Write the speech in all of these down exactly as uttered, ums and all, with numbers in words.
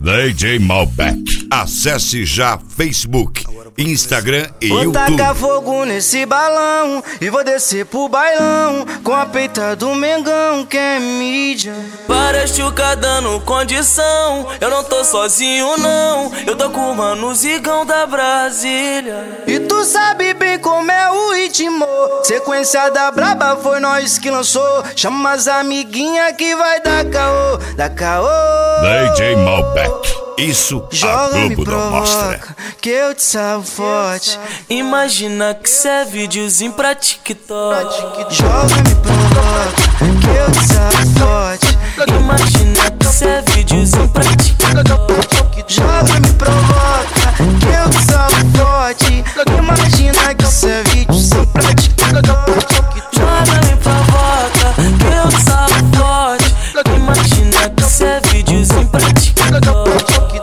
D J Malbec. Acesse já Facebook, Instagram e vou YouTube. Vou tacar fogo nesse balão e vou descer pro bailão com a peita do Mengão, que é mídia. Para chuca dando condição, eu não tô sozinho não, eu tô com o mano Zigão da Brasília. E tu sabe bem como é o ritmo, sequência da braba foi nós que lançou. Chama as amiguinhas que vai dar caô, dar caô. D J Malbec. Isso joga, a Globo me provoca, não mostra. Que eu te salvo forte. Imagina que cê é videozinho pra TikTok. Joga, me provoca, que eu te salvo forte. Imagina que cê é videozinho pra TikTok. Joga, me provoca, que eu te salvo forte. Imagina que cê é videozinho pra TikTok. Joga, me provoca, que eu te salvo forte. Imagina que cê é videozinho pra TikTok.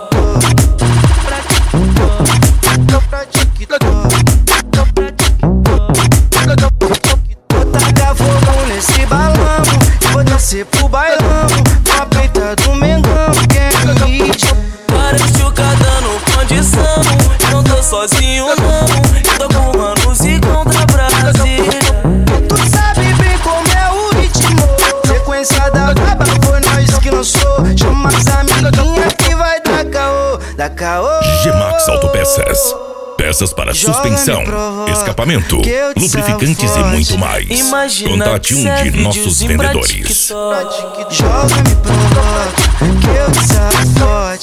Vou tacar fogo nesse balão e vou descer pro bailão com a peita do Mengão, que é mídia. Para chuca dando condição, eu não tô sozinho não, eu tô com o mano Zigão da Brasília. Tu sabe bem como é o ritmo, sequência da braba foi nós que lançou. Chama as amiguinhas que vai dar caô, dar caô. G-Max Autopeças. Peças para suspensão, escapamento, lubrificantes e muito mais. Imagina Contate um de nossos vendedores. Joga, me provoca, que eu te salvo forte.